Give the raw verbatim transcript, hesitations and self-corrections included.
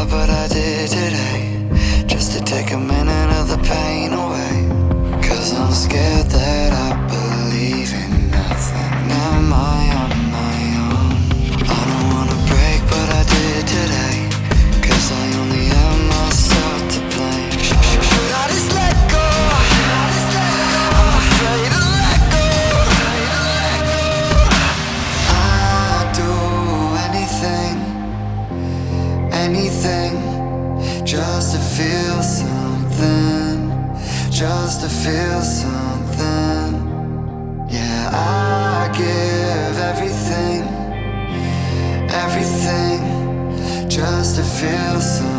lot, but I did today, just to take a minute of the pain away. Cause I'm scared that I believe in nothing. Am I on my own? I don't wanna break, but I did today, cause I only have myself to blame. Should I just let go? I'm afraid to let go. I'd do anything, anything, just to feel something, just to feel something. Yeah, I give everything, everything, just to feel something.